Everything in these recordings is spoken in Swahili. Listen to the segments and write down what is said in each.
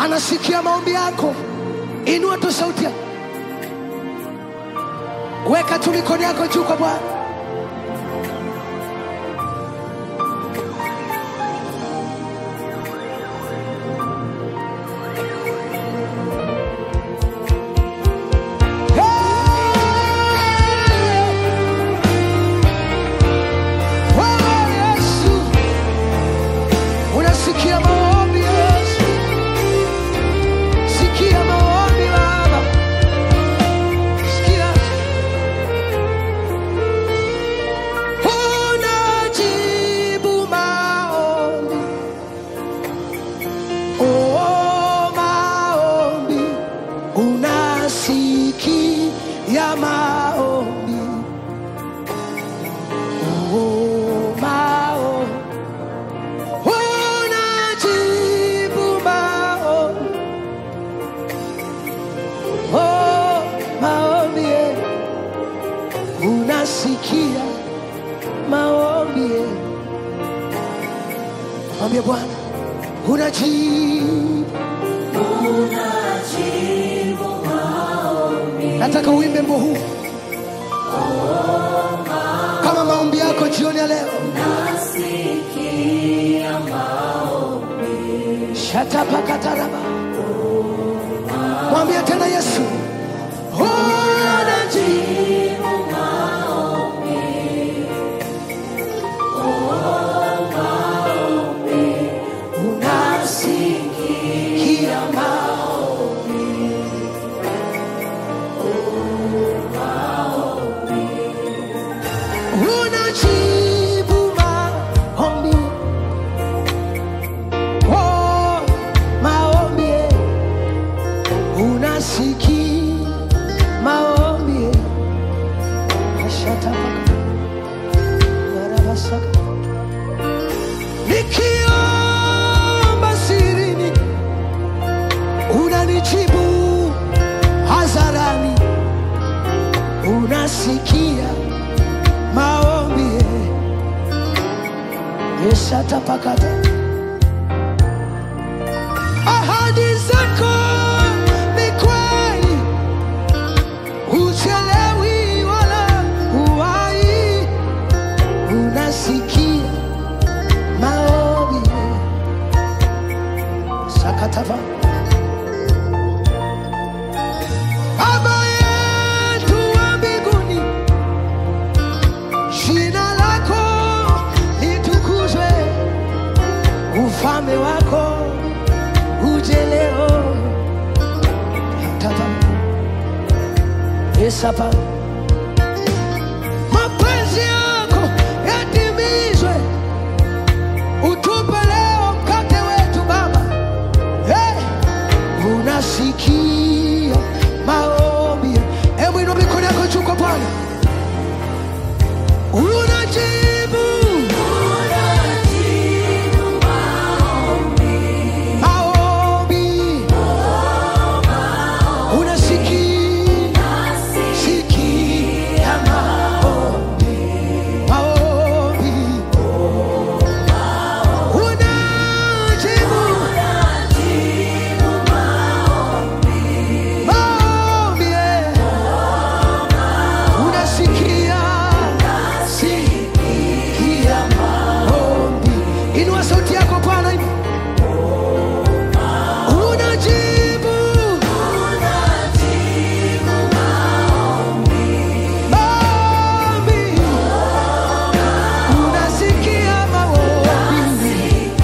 anasikia maombi yako. Inua tu sauti yako, weka tu mikono yako juu kwa Bwana. Unasikia maombi. Mwambie Bwana, unajibu maombi. Nataka uimbe wimbo huu kama maombi yako jioni ya leo. Unasikia maombi. Shatapakataraba. Mwambie tena Yesu, unajibu nikiomba sirini, unanijibu hadharani. Unasikia maombi. Yeshatapakata. Ahadi zako ni kweli, uchelewi wala huwahi. Unasikia maombi. Sakatava. Baba yetu wa mbinguni, jina lako litukuzwe, ufalme wako uje leo. Tata Esapa, mapenzi yako yatimizwe, utupe leo mkate wetu Baba. Unasikia maombi. Hebu inua mikono yako juu kwa Bwana. Unajibu maombi. Unasikia maombi. Inua sauti yako Bwana. Unajibu maombi. Unasikia maombi.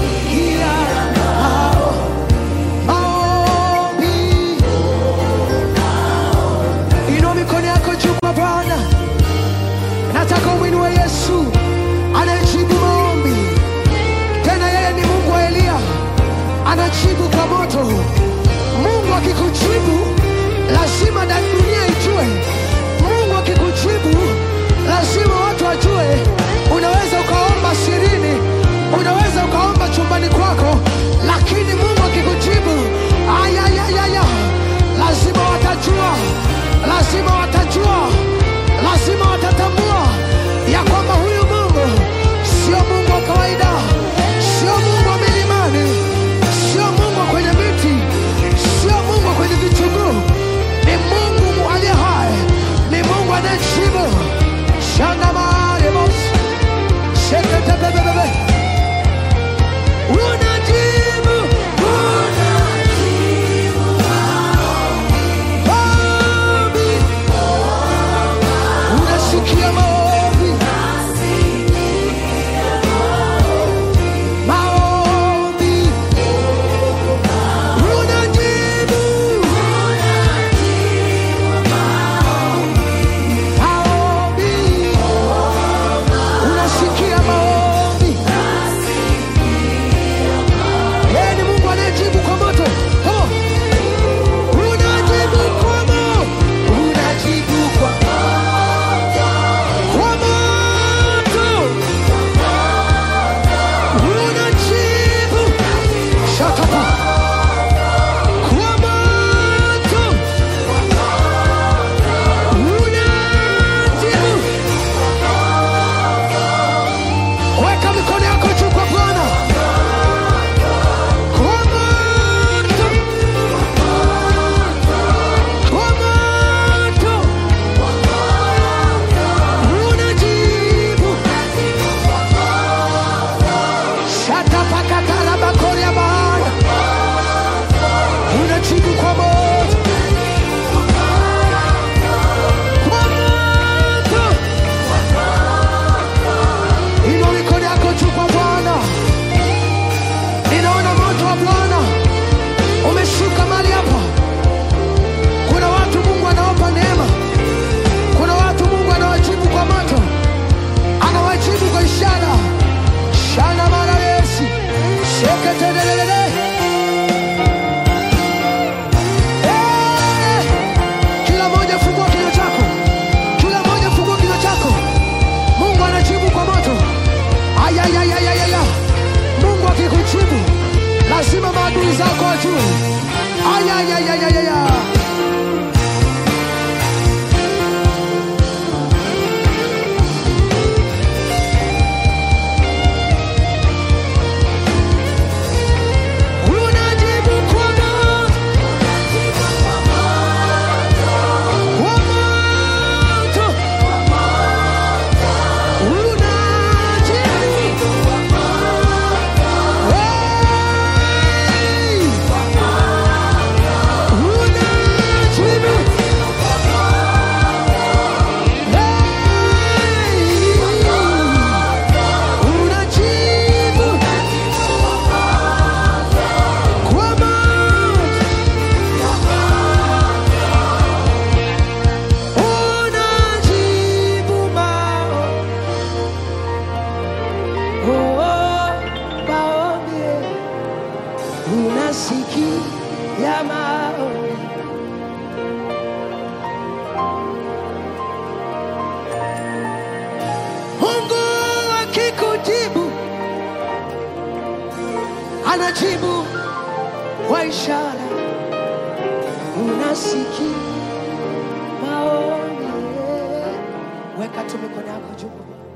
Inua mikono yako juu kwa Bwana. Nataka umwinue Yesu anayejibu maombi. Tena yeye ni Mungu wa Elia, anajibu kwa moto. Mungu akikujibu lazima dunia ijue. Mungu akikujibu lazima watu wajue. Unaweza ukaomba sirini, unaweza ukaomba chumbani kwako, lakini Mungu akikujibu lazima watajua, lazima watajua, lazima watatambua ya kwamba huyu Mungu sio Mungu wa kawaida, sio Mungu wa milimani, sio Mungu kwenye miti, tu. Aya ya ya ya ya ya. Unasikia maombi. Mungu akikujibu anajibu kwa ishara. Unasikia maombi. Weka tu mikono yako juu.